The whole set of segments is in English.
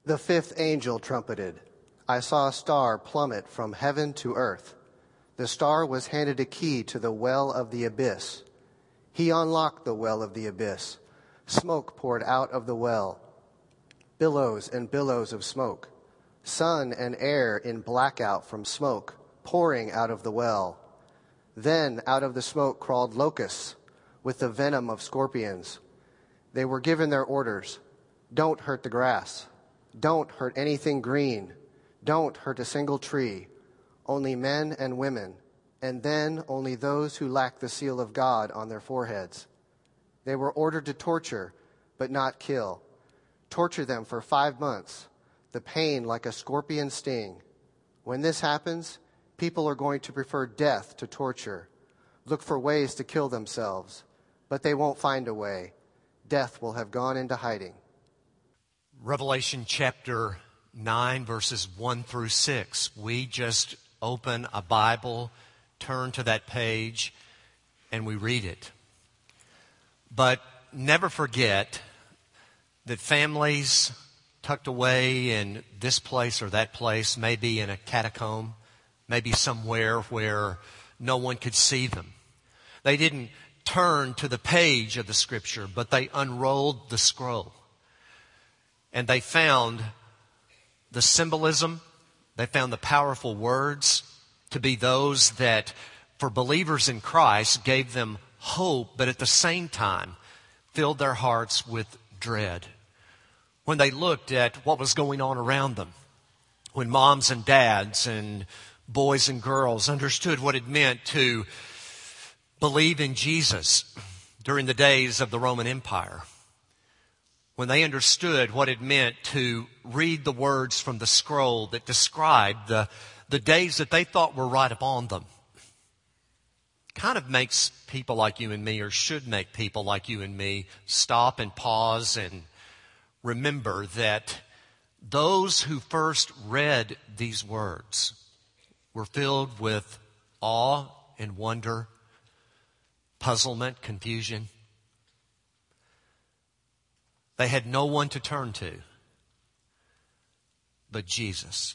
The fifth angel trumpeted. I saw a star plummet from heaven to earth. The star was handed a key to the well of the abyss. He unlocked the well of the abyss. Smoke poured out of the well, billows and billows of smoke. Sun and air in blackout from smoke, pouring out of the well. Then out of the smoke crawled locusts with the venom of scorpions. They were given their orders. Don't hurt the grass. Don't hurt anything green. Don't hurt a single tree. Only men and women, and then only those who lack the seal of God on their foreheads. They were ordered to torture, but not kill. Torture them for 5 months, the pain like a scorpion sting. When this happens, people are going to prefer death to torture, look for ways to kill themselves, but they won't find a way. Death will have gone into hiding. Revelation chapter 9, verses 1 through 6. We just open a Bible, turn to that page, and we read it. But never forget that families tucked away in this place or that place, maybe in a catacomb, maybe somewhere where no one could see them. They didn't turn to the page of the Scripture, but they unrolled the scroll. And they found the symbolism, they found the powerful words to be those that, for believers in Christ, gave them hope, but at the same time filled their hearts with dread. When they looked at what was going on around them, when moms and dads and boys and girls understood what it meant to believe in Jesus during the days of the Roman Empire, when they understood what it meant to read the words from the scroll that described the days that they thought were right upon them, kind of makes people like you and me, or should make people like you and me, stop and pause and remember that those who first read these words were filled with awe and wonder, puzzlement, confusion. They had no one to turn to but Jesus.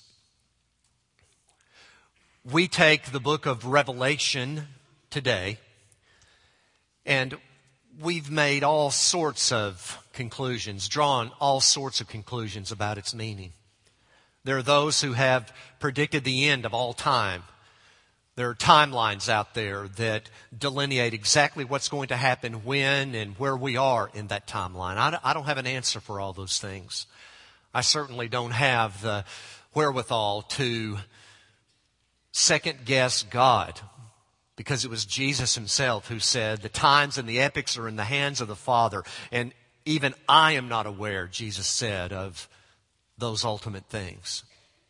We take the book of Revelation today, and we've made all sorts of conclusions, drawn all sorts of conclusions about its meaning. There are those who have predicted the end of all time. There are timelines out there that delineate exactly what's going to happen when and where we are in that timeline. I don't have an answer for all those things. I certainly don't have the wherewithal to second guess God, because it was Jesus himself who said, the times and the epochs are in the hands of the Father, and even I am not aware, Jesus said, of those ultimate things.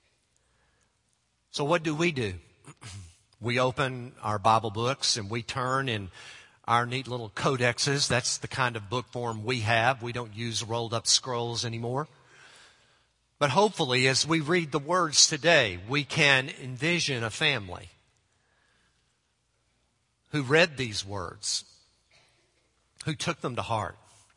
So what do? We open our Bible books and we turn in our neat little codexes. That's the kind of book form we have. We don't use rolled up scrolls anymore. But hopefully, as we read the words today, we can envision a family who read these words, who took them to heart.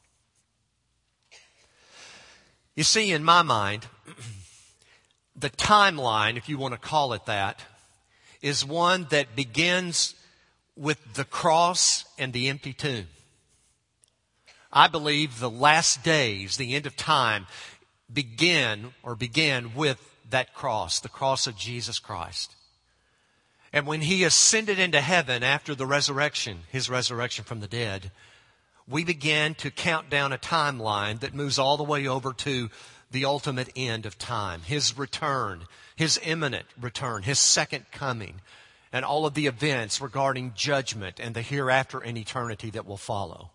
You see, in my mind, the timeline, if you want to call it that, is one that begins with the cross and the empty tomb. I believe the last days, the end of time, began with that cross, the cross of Jesus Christ. And when he ascended into heaven after the resurrection, his resurrection from the dead, we began to count down a timeline that moves all the way over to the ultimate end of time, his return, his imminent return, his second coming, and all of the events regarding judgment and the hereafter in eternity that will follow.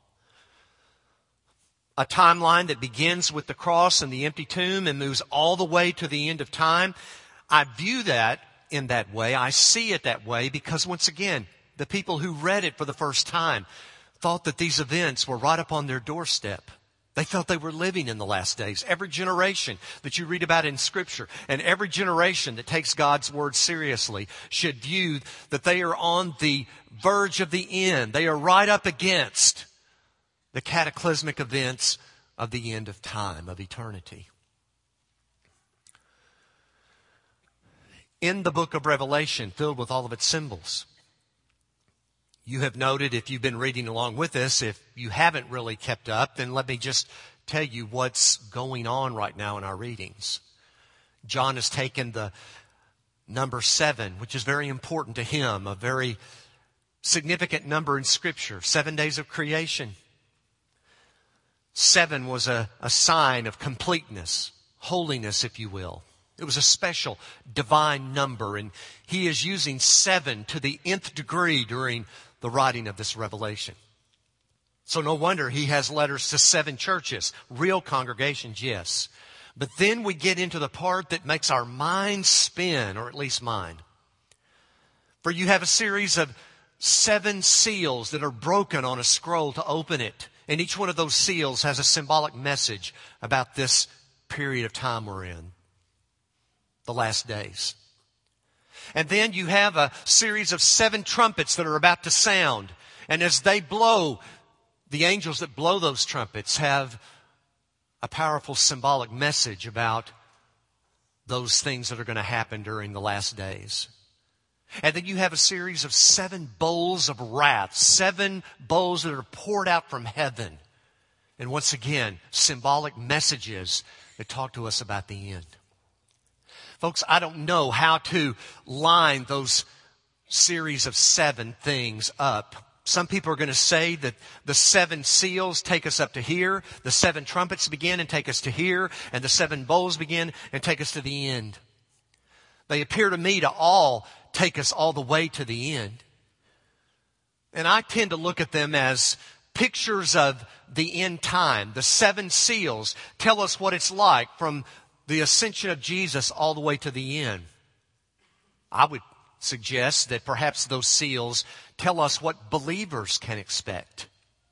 A timeline that begins with the cross and the empty tomb and moves all the way to the end of time. I view that in that way. I see it that way because, once again, the people who read it for the first time thought that these events were right up on their doorstep. They felt they were living in the last days. Every generation that you read about in Scripture, and every generation that takes God's Word seriously, should view that they are on the verge of the end. They are right up against the cataclysmic events of the end of time, of eternity. in the book of Revelation, filled with all of its symbols. You have noted, if you've been reading along with us, if you haven't really kept up, then let me just tell you what's going on right now in our readings. John has taken the number 7, which is very important to him, a very significant number in Scripture, 7 days of creation. 7 was a sign of completeness, holiness, if you will. It was a special divine number, and he is using 7 to the nth degree during the writing of this revelation. So no wonder he has letters to 7 churches, real congregations, yes. But then we get into the part that makes our minds spin, or at least mine. For you have a series of 7 seals that are broken on a scroll to open it. And each one of those seals has a symbolic message about this period of time we're in, the last days. And then you have a series of 7 trumpets that are about to sound. And as they blow, the angels that blow those trumpets have a powerful symbolic message about those things that are going to happen during the last days. And then you have a series of 7 bowls of wrath, 7 bowls that are poured out from heaven. And once again, symbolic messages that talk to us about the end. Folks, I don't know how to line those series of 7 things up. Some people are going to say that the 7 seals take us up to here, the 7 trumpets begin and take us to here, and the 7 bowls begin and take us to the end. They appear to me to all take us all the way to the end. And I tend to look at them as pictures of the end time. The 7 seals tell us what it's like from the ascension of Jesus all the way to the end. I would suggest that perhaps those seals tell us what believers can expect.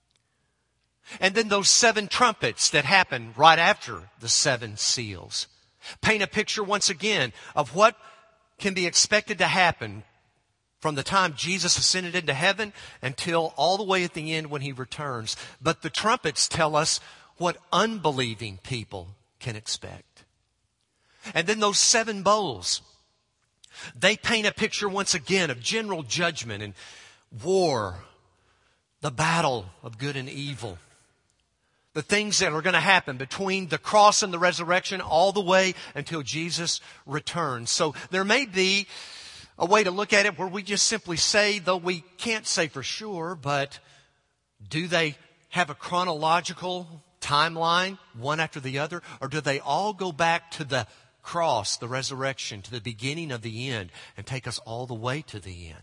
And then those 7 trumpets that happen right after the 7 seals paint a picture once again of what can be expected to happen from the time Jesus ascended into heaven until all the way at the end when he returns. But the trumpets tell us what unbelieving people can expect. And then those 7 bowls, they paint a picture once again of general judgment and war, the battle of good and evil. The things that are going to happen between the cross and the resurrection all the way until Jesus returns. So there may be a way to look at it where we just simply say, though we can't say for sure, but do they have a chronological timeline, one after the other? Or do they all go back to the cross, the resurrection, to the beginning of the end and take us all the way to the end?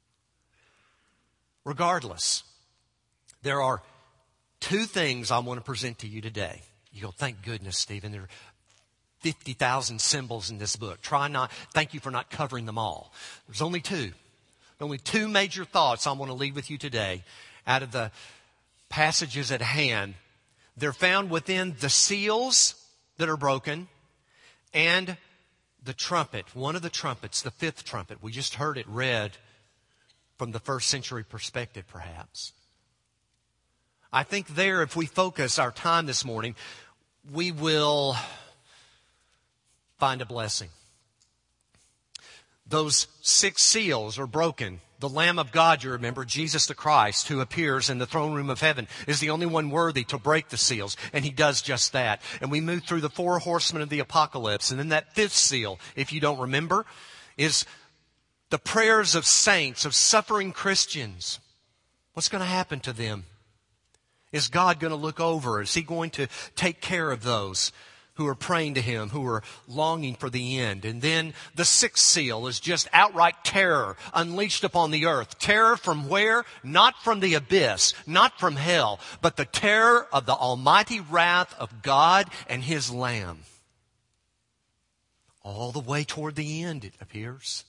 Regardless, there are 2 things I want to present to you today. You go, thank goodness, Stephen, there are 50,000 symbols in this book. Thank you for not covering them all. There's only 2. Only 2 major thoughts I want to leave with you today out of the passages at hand. They're found within the seals that are broken and the trumpet, one of the trumpets, the 5th trumpet. We just heard it read from the first century perspective, perhaps. I think there, if we focus our time this morning, we will find a blessing. Those 6 seals are broken. The Lamb of God, you remember, Jesus the Christ, who appears in the throne room of heaven, is the only one worthy to break the seals. And he does just that. And we move through the 4 horsemen of the apocalypse. And then that 5th seal, if you don't remember, is the prayers of saints, of suffering Christians. What's going to happen to them? Is God going to look over? Is he going to take care of those who are praying to him, who are longing for the end? And then the 6th seal is just outright terror unleashed upon the earth. Terror from where? Not from the abyss, not from hell, but the terror of the almighty wrath of God and his Lamb. All the way toward the end, it appears.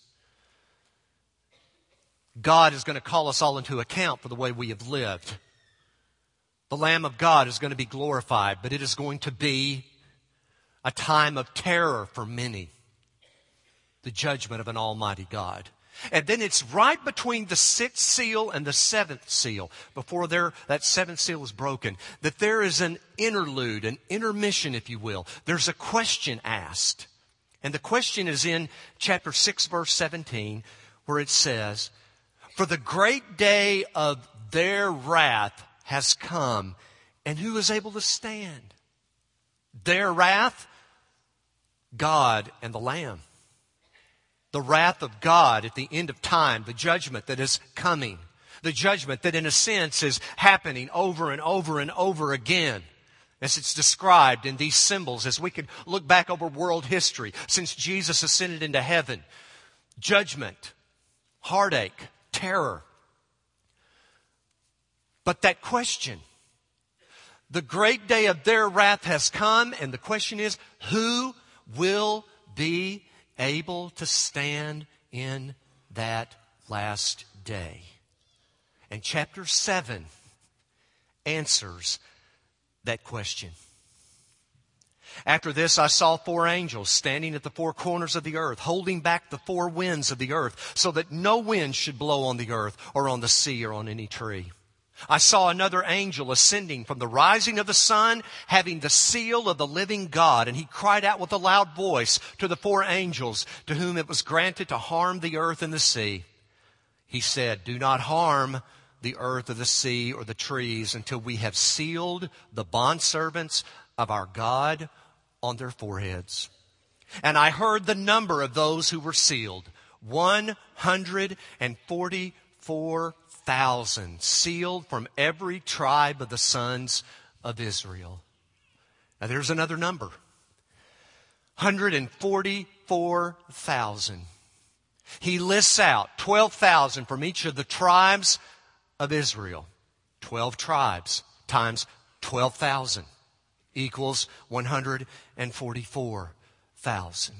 God is going to call us all into account for the way we have lived. The Lamb of God is going to be glorified, but it is going to be a time of terror for many. The judgment of an almighty God. And then it's right between the 6th seal and the 7th seal, before that 7th seal is broken, that there is an interlude, an intermission, if you will. There's a question asked. And the question is in chapter 6, verse 17, where it says, "For the great day of their wrath has come, and who is able to stand?" Their wrath? God and the Lamb. The wrath of God at the end of time, the judgment that is coming. The judgment that in a sense is happening over and over and over again, as it's described in these symbols, as we could look back over world history since Jesus ascended into heaven. Judgment, heartache, terror. But that question, the great day of their wrath has come, and the question is, who will be able to stand in that last day? And chapter 7 answers that question. "After this I saw 4 angels standing at the 4 corners of the earth, holding back the 4 winds of the earth, so that no wind should blow on the earth or on the sea or on any tree. I saw another angel ascending from the rising of the sun, having the seal of the living God, and he cried out with a loud voice to the 4 angels to whom it was granted to harm the earth and the sea. He said, 'Do not harm the earth or the sea or the trees until we have sealed the bondservants of our God on their foreheads.' And I heard the number of those who were sealed, 144,000, sealed from every tribe of the sons of Israel." Now there's another number. 144,000. He lists out 12,000 from each of the tribes of Israel. 12 tribes times 12,000 equals 144,000.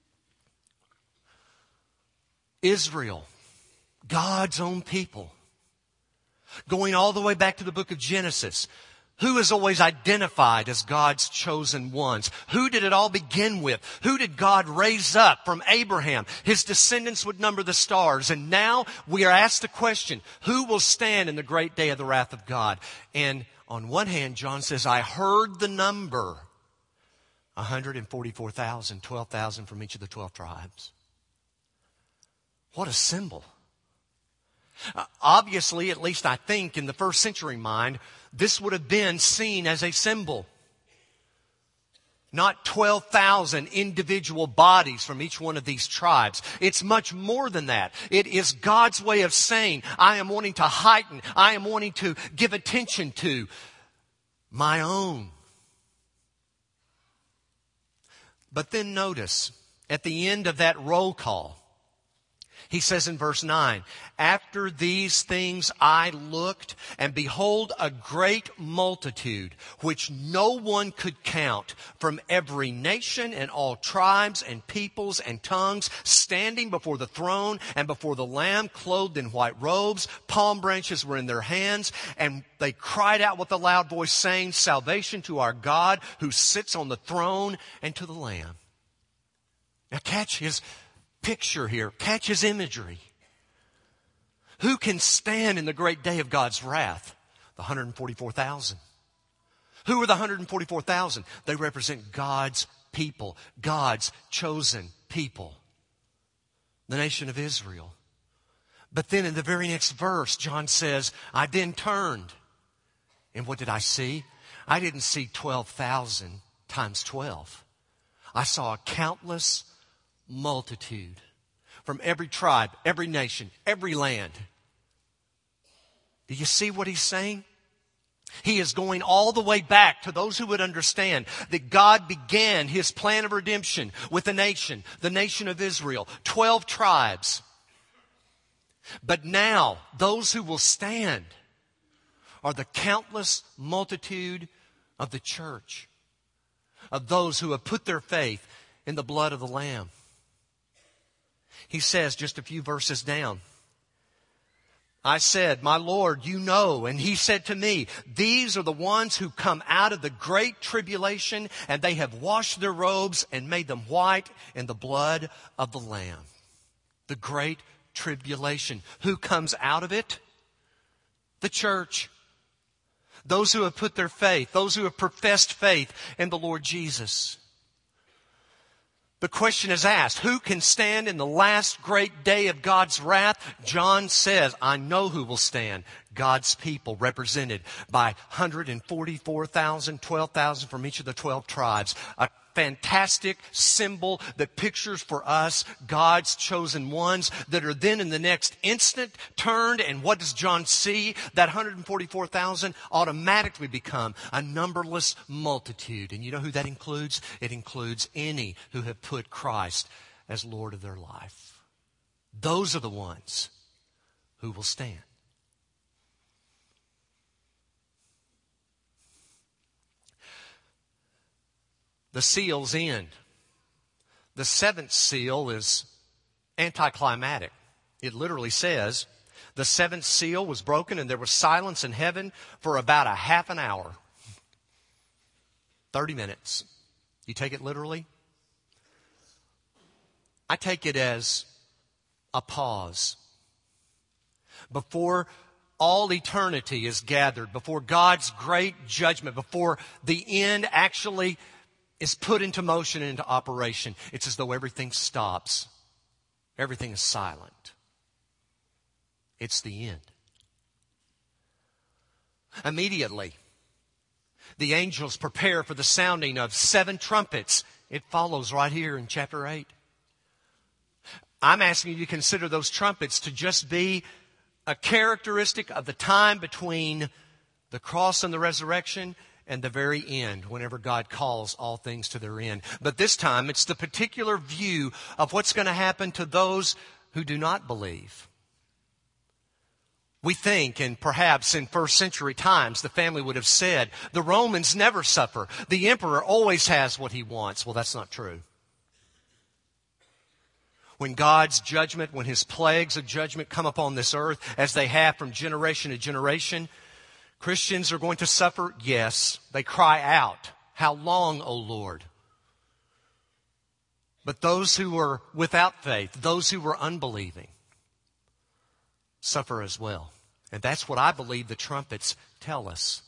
Israel, God's own people, going all the way back to the book of Genesis, who is always identified as God's chosen ones? Who did it all begin with? Who did God raise up from Abraham? His descendants would number the stars. And now we are asked the question, who will stand in the great day of the wrath of God? And on one hand, John says, I heard the number, 144,000, 12,000 from each of the 12 tribes. What a symbol. Obviously, at least I think in the first century mind, this would have been seen as a symbol. Not 12,000 individual bodies from each one of these tribes. It's much more than that. It is God's way of saying, I am wanting to heighten, I am wanting to give attention to my own. But then notice, at the end of that roll call, he says in verse 9, after these things I looked, and behold, a great multitude, which no one could count, from every nation and all tribes and peoples and tongues, standing before the throne and before the Lamb, clothed in white robes. Palm branches were in their hands, and they cried out with a loud voice, saying, Salvation to our God who sits on the throne and to the Lamb. Now catch his picture here. Catch his imagery. Who can stand in the great day of God's wrath? The 144,000. Who are the 144,000? They represent God's people, God's chosen people, the nation of Israel. But then in the very next verse, John says, I then turned. And what did I see? I didn't see 12,000 times 12. I saw a countless multitude from every tribe, every nation, every land. Do you see what he's saying? He is going all the way back to those who would understand that God began his plan of redemption with a nation, the nation of Israel, 12 tribes. But now, those who will stand are the countless multitude of the church, of those who have put their faith in the blood of the Lamb. He says just a few verses down, I said, my Lord, you know. And he said to me, these are the ones who come out of the great tribulation, and they have washed their robes and made them white in the blood of the Lamb. The great tribulation. Who comes out of it? The church. Those who have put their faith, those who have professed faith in the Lord Jesus. The question is asked, who can stand in the last great day of God's wrath? John says, I know who will stand. God's people, represented by 144,000, 12,000 from each of the 12 tribes. A fantastic symbol that pictures for us God's chosen ones that are then in the next instant turned. And what does John see? That 144,000 automatically become a numberless multitude. And you know who that includes? It includes any who have put Christ as Lord of their life. Those are the ones who will stand. The seals end. The seventh seal is anticlimactic. It literally says, the seventh seal was broken and there was silence in heaven for about a half an hour. 30 minutes. You take it literally? I take it as a pause. Before all eternity is gathered, before God's great judgment, before the end actually is put into motion and into operation, it's as though everything stops. Everything is silent. It's the end. Immediately, the angels prepare for the sounding of 7 trumpets. It follows right here in chapter 8. I'm asking you to consider those trumpets to just be a characteristic of the time between the cross and the resurrection and the very end, whenever God calls all things to their end. But this time, it's the particular view of what's going to happen to those who do not believe. We think, and perhaps in first century times, the family would have said, the Romans never suffer. The emperor always has what he wants. Well, that's not true. When God's judgment, when His plagues of judgment come upon this earth, as they have from generation to generation, Christians are going to suffer, yes. They cry out, how long, O Lord? But those who are without faith, those who were unbelieving, suffer as well. And that's what I believe the trumpets tell us.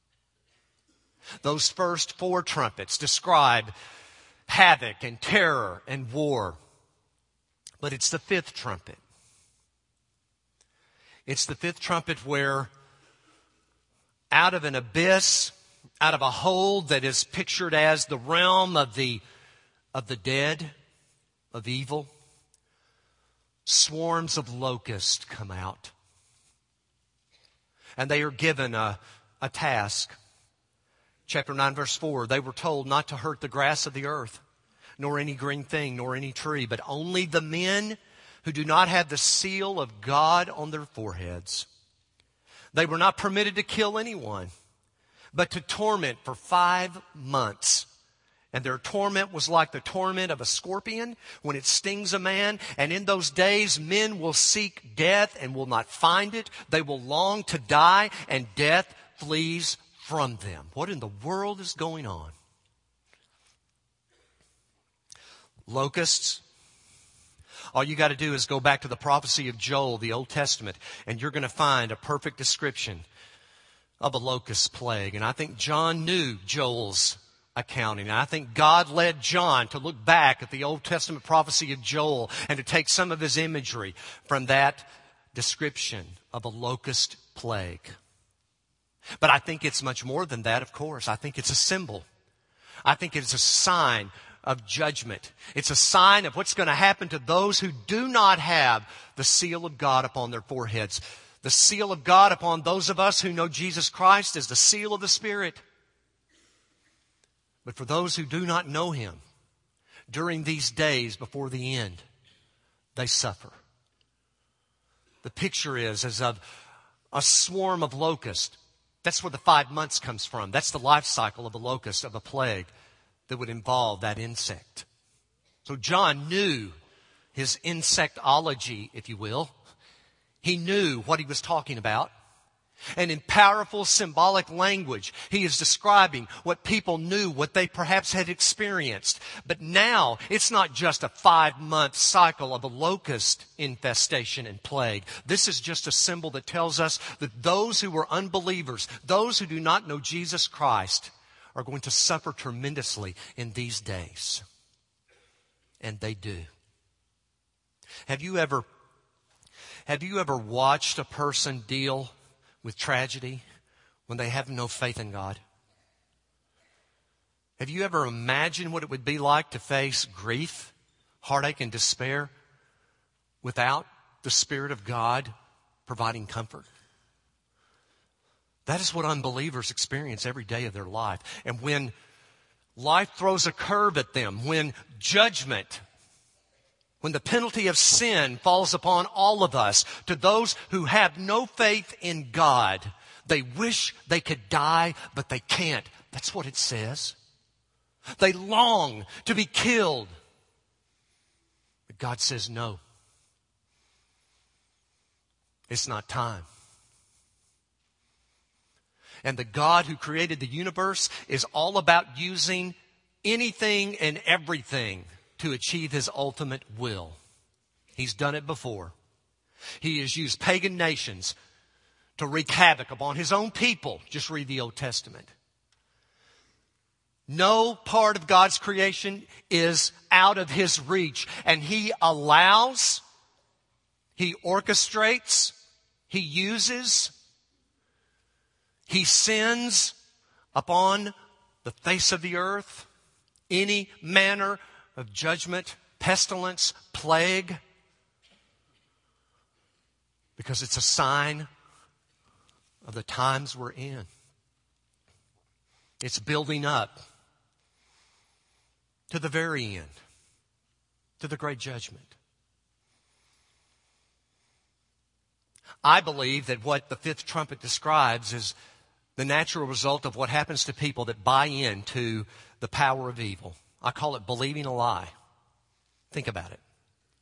Those first 4 trumpets describe havoc and terror and war. But it's the 5th trumpet. It's the 5th trumpet where out of an abyss, out of a hole that is pictured as the realm of the dead, of evil, swarms of locusts come out. And they are given a task. Chapter 9, verse 4, they were told not to hurt the grass of the earth, nor any green thing, nor any tree, but only the men who do not have the seal of God on their foreheads. They were not permitted to kill anyone, but to torment for 5 months. And their torment was like the torment of a scorpion when it stings a man. And in those days, men will seek death and will not find it. They will long to die, and death flees from them. What in the world is going on? Locusts. All you got to do is go back to the prophecy of Joel, the Old Testament, and you're going to find a perfect description of a locust plague. And I think John knew Joel's accounting. And I think God led John to look back at the Old Testament prophecy of Joel and to take some of his imagery from that description of a locust plague. But I think it's much more than that, of course. I think it's a symbol. I think it's a sign of judgment. It's a sign of what's going to happen to those who do not have the seal of God upon their foreheads. The seal of God upon those of us who know Jesus Christ is the seal of the Spirit. But for those who do not know Him, during these days before the end, they suffer. The picture is as of a swarm of locusts. That's where the 5 months comes from. That's the life cycle of a locust, of a plague that would involve that insect. So John knew his insectology, if you will. He knew what he was talking about. And in powerful symbolic language, he is describing what people knew, what they perhaps had experienced. But now, it's not just a 5-month cycle of a locust infestation and plague. This is just a symbol that tells us that those who were unbelievers, those who do not know Jesus Christ, are going to suffer tremendously in these days. And they do. Have you ever watched a person deal with tragedy when they have no faith in God? Have you ever imagined what it would be like to face grief, heartache, and despair without the Spirit of God providing comfort? That is what unbelievers experience every day of their life. And when life throws a curve at them, when judgment, when the penalty of sin falls upon all of us, to those who have no faith in God, they wish they could die, but they can't. That's what it says. They long to be killed. But God says no. It's not time. And the God who created the universe is all about using anything and everything to achieve His ultimate will. He's done it before. He has used pagan nations to wreak havoc upon His own people. Just read the Old Testament. No part of God's creation is out of His reach. And He allows, He orchestrates, He uses, He sends upon the face of the earth any manner of judgment, pestilence, plague, because it's a sign of the times we're in. It's building up to the very end, to the great judgment. I believe that what the fifth trumpet describes is the natural result of what happens to people that buy into the power of evil. I call it believing a lie. Think about it.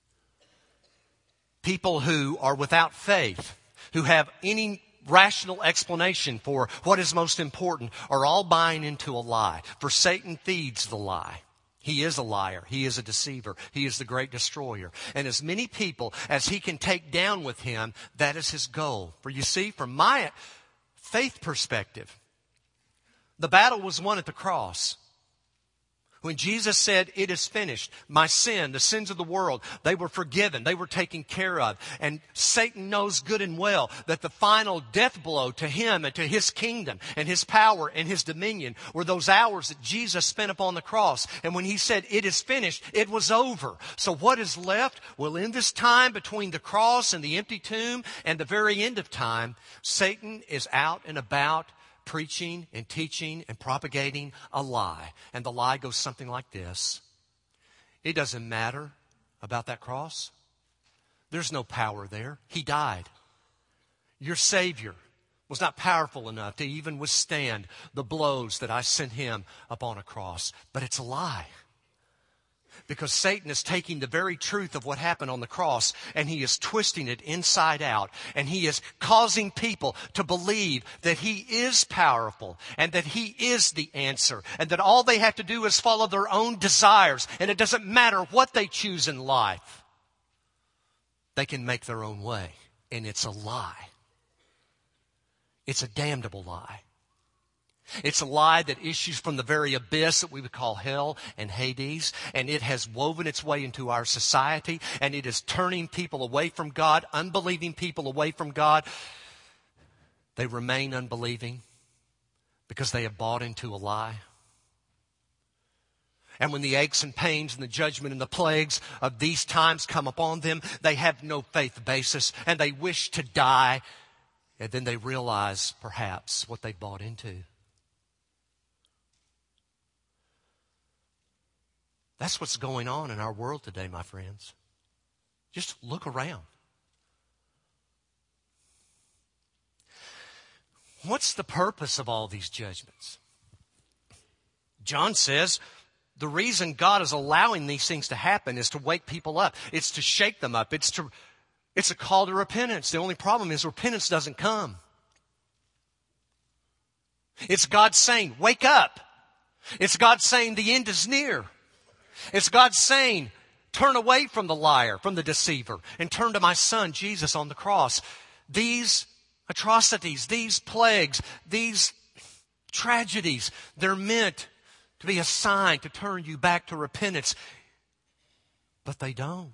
People who are without faith, who have any rational explanation for what is most important, are all buying into a lie. For Satan feeds the lie. He is a liar. He is a deceiver. He is the great destroyer. And as many people as he can take down with him, that is his goal. For you see, from my faith perspective, the battle was won at the cross. When Jesus said, "It is finished," my sin, the sins of the world, they were forgiven. They were taken care of. And Satan knows good and well that the final death blow to him and to his kingdom and his power and his dominion were those hours that Jesus spent upon the cross. And when he said, "It is finished," it was over. So what is left? Well, in this time between the cross and the empty tomb and the very end of time, Satan is out and about preaching and teaching and propagating a lie. And the lie goes something like this. It doesn't matter about that cross. There's no power there. He died. Your Savior was not powerful enough to even withstand the blows that I sent him upon a cross. But it's a lie. Because Satan is taking the very truth of what happened on the cross and he is twisting it inside out. And he is causing people to believe that he is powerful and that he is the answer. And that all they have to do is follow their own desires. And it doesn't matter what they choose in life. They can make their own way. And it's a lie. It's a damnable lie. It's a lie that issues from the very abyss that we would call hell and Hades, and it has woven its way into our society, and it is turning people away from God, unbelieving people away from God. They remain unbelieving because they have bought into a lie. And when the aches and pains and the judgment and the plagues of these times come upon them, they have no faith basis, and they wish to die, and then they realize perhaps what they bought into. That's what's going on in our world today, my friends. Just look around. What's the purpose of all these judgments? John says the reason God is allowing these things to happen is to wake people up. It's to shake them up. It's a call to repentance. The only problem is repentance doesn't come. It's God saying, wake up. It's God saying the end is near. It's God saying, turn away from the liar, from the deceiver, and turn to my Son, Jesus, on the cross. These atrocities, these plagues, these tragedies, they're meant to be a sign to turn you back to repentance. But they don't.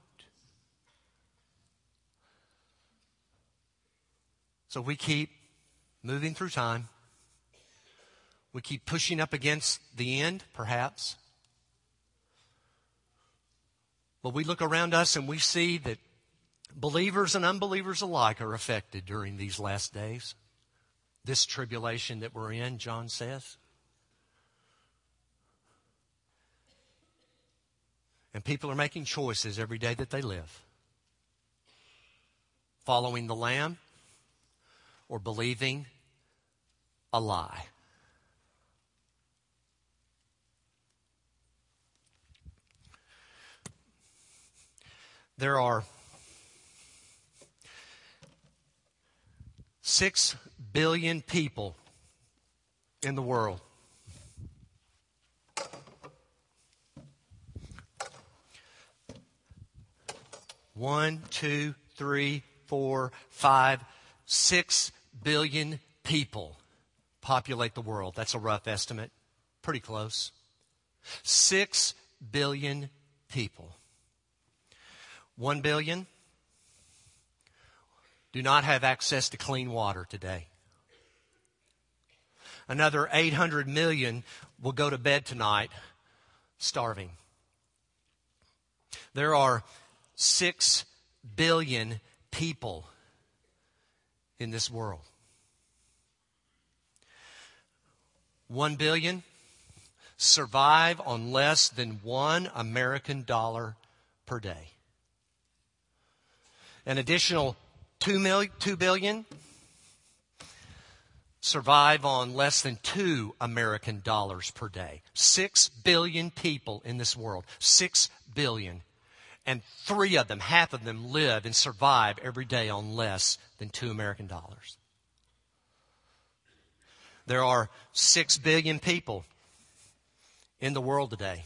So we keep moving through time. We keep pushing up against the end, perhaps. But we look around us and we see that believers and unbelievers alike are affected during these last days. This tribulation that we're in, John says. And people are making choices every day that they live. Following the Lamb or believing a lie. There are 6 billion people in the world. One, two, three, 4, 5, 6 billion people populate the world. That's a rough estimate. Pretty close. 6 billion people. 1 billion do not have access to clean water today. Another 800 million will go to bed tonight starving. There are 6 billion people in this world. 1 billion survive on less than $1 American per day. An additional 2 billion survive on less than $2 American per day. 6 billion people in this world. 6 billion. And 3 of them, half of them, live and survive every day on less than $2 American. There are 6 billion people in the world today.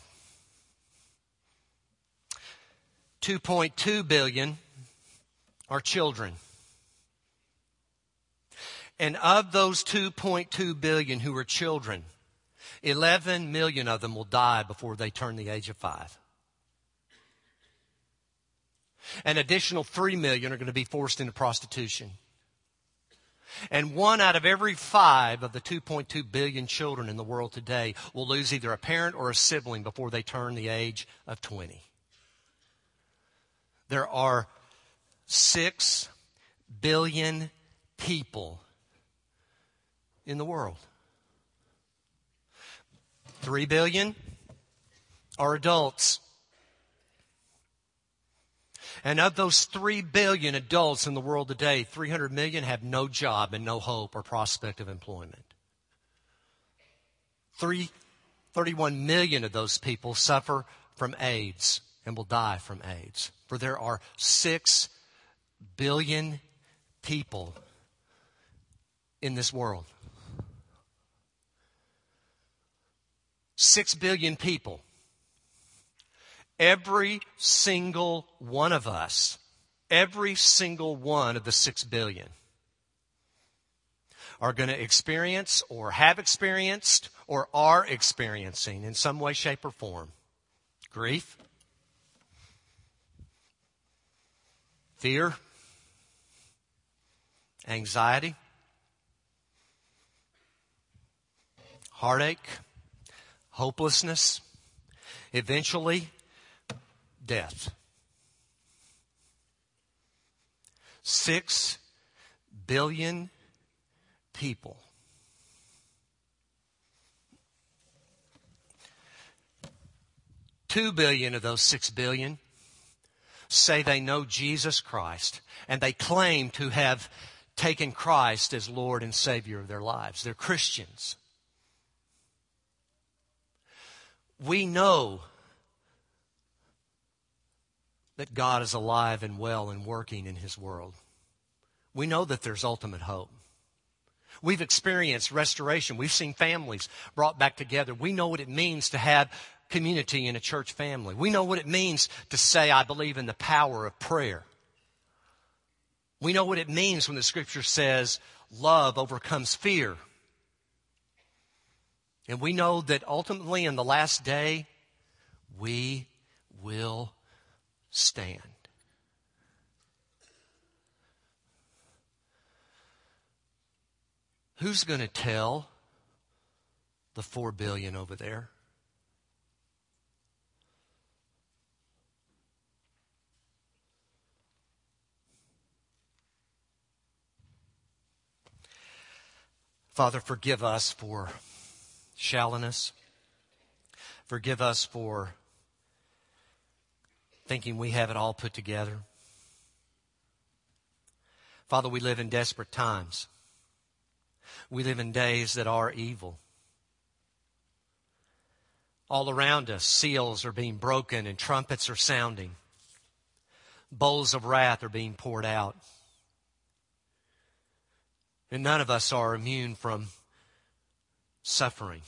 2.2 billion are children. And of those 2.2 billion who are children, 11 million of them will die before they turn the age of 5. An additional 3 million are going to be forced into prostitution. And 1 out of every 5 of the 2.2 billion children in the world today will lose either a parent or a sibling before they turn the age of 20. There are 6 billion people in the world. 3 billion are adults. And of those 3 billion adults in the world today, 300 million have no job and no hope or prospect of employment. 31 million of those people suffer from AIDS and will die from AIDS. For there are 6 billion people in this world. 6 billion people. Every single one of us, every single one of the 6 billion are going to experience or have experienced or are experiencing in some way, shape, or form grief, fear, anxiety, heartache, hopelessness, eventually death. 6 billion people. $2 billion of those 6 billion say they know Jesus Christ, and they claim to have taken Christ as Lord and Savior of their lives. They're Christians. We know that God is alive and well and working in His world. We know that there's ultimate hope. We've experienced restoration. We've seen families brought back together. We know what it means to have community in a church family. We know what it means to say, I believe in the power of prayer. We know what it means when the Scripture says, love overcomes fear. And we know that ultimately in the last day, we will stand. Who's going to tell the 4 billion over there? Father, forgive us for shallowness. Forgive us for thinking we have it all put together. Father, we live in desperate times. We live in days that are evil. All around us, seals are being broken and trumpets are sounding. Bowls of wrath are being poured out. And none of us are immune from suffering.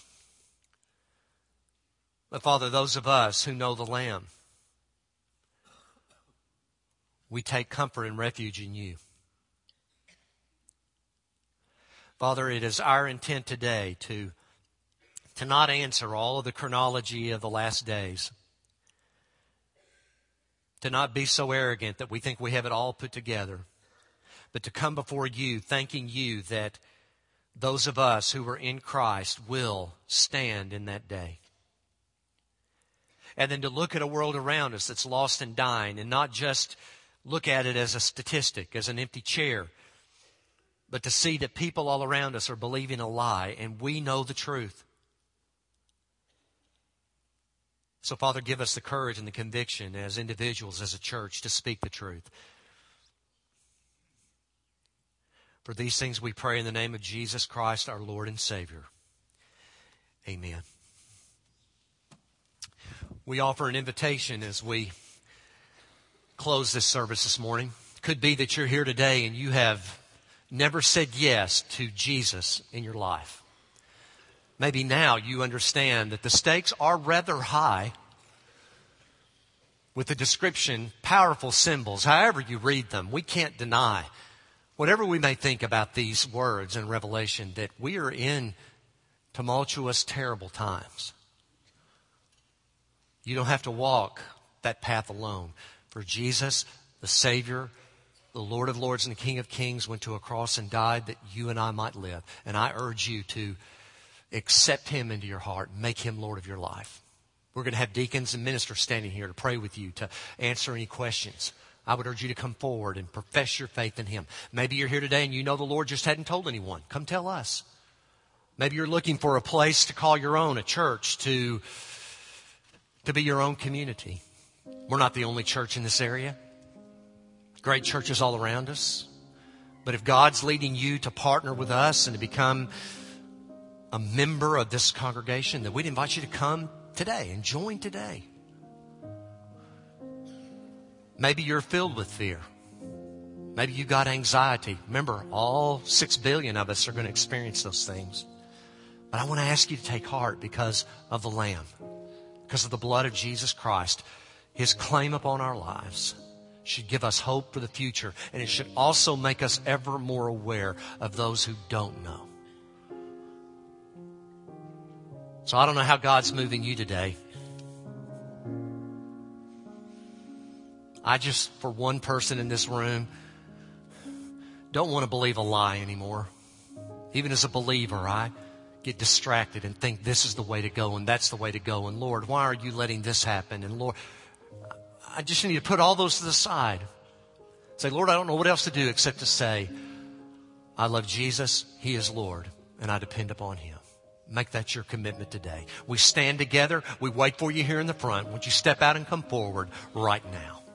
But Father, those of us who know the Lamb, we take comfort and refuge in you. Father, it is our intent today to not answer all of the chronology of the last days. To not be so arrogant that we think we have it all put together. But to come before you, thanking you that those of us who are in Christ will stand in that day. And then to look at a world around us that's lost and dying and not just look at it as a statistic, as an empty chair, but to see that people all around us are believing a lie and we know the truth. So, Father, give us the courage and the conviction as individuals, as a church, to speak the truth. For these things we pray in the name of Jesus Christ, our Lord and Savior. Amen. We offer an invitation as we close this service this morning. It could be that you're here today and you have never said yes to Jesus in your life. Maybe now you understand that the stakes are rather high with the description, powerful symbols. However you read them, we can't deny, whatever we may think about these words in Revelation, that we are in tumultuous, terrible times. You don't have to walk that path alone. For Jesus, the Savior, the Lord of Lords and the King of Kings, went to a cross and died that you and I might live. And I urge you to accept Him into your heart. Make Him Lord of your life. We're going to have deacons and ministers standing here to pray with you, to answer any questions. I would urge you to come forward and profess your faith in Him. Maybe you're here today and you know the Lord just hadn't told anyone. Come tell us. Maybe you're looking for a place to call your own, a church, to be your own community. We're not the only church in this area. Great churches all around us. But if God's leading you to partner with us and to become a member of this congregation, then we'd invite you to come today and join today. Maybe you're filled with fear. Maybe you got anxiety. Remember, all 6 billion of us are going to experience those things. But I want to ask you to take heart because of the Lamb, because of the blood of Jesus Christ. His claim upon our lives should give us hope for the future, and it should also make us ever more aware of those who don't know. So I don't know how God's moving you today. I just, for one person in this room, don't want to believe a lie anymore. Even as a believer, I get distracted and think this is the way to go and that's the way to go. And Lord, why are you letting this happen? And Lord, I just need to put all those to the side. Say, Lord, I don't know what else to do except to say, I love Jesus. He is Lord, and I depend upon Him. Make that your commitment today. We stand together. We wait for you here in the front. Won't you step out and come forward right now?